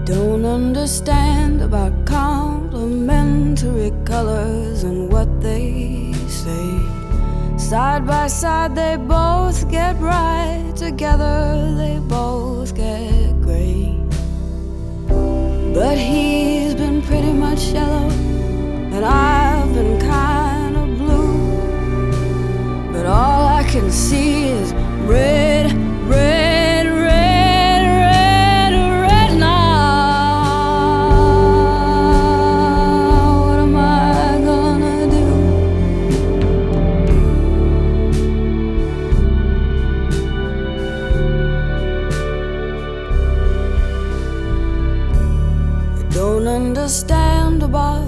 Don't understand about complementary colors and what they say. Side by side they both get right, together they both get gray. But he's been pretty much yellow and I've been kind of blue. But all I can see is red, red, red, red, red now. What am I gonna do? I don't understand about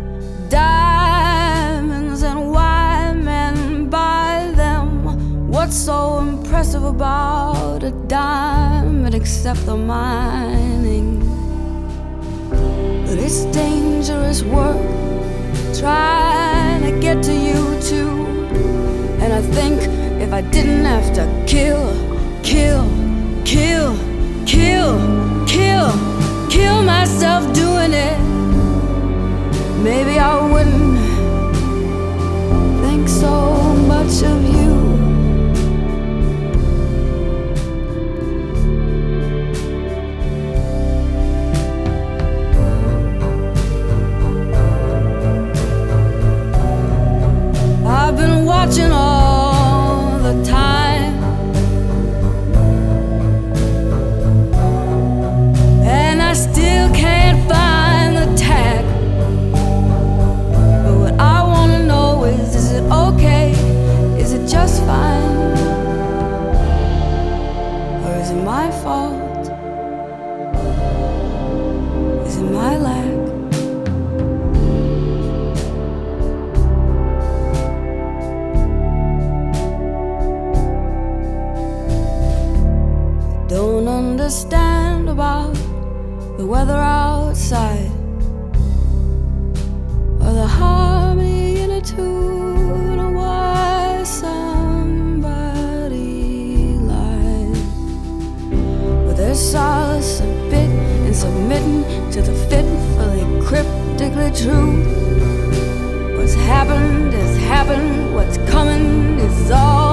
diamonds and why men buy them. What's so impressive about a diamond except the mining? But it's dangerous work trying to get to you too. And I think if I didn't have to kill myself doing it, maybe I wouldn't think so much of you. I've been watching all the time, and I still can't find the tag. But what I wanna know is it okay? Is it just fine? Or is it my fault? Is it my lack? Don't understand about the weather outside, or the harmony in a tune, or why somebody lied. But there's solace a bit in submitting to the fitfully cryptically true. What's happened is happened, what's coming is all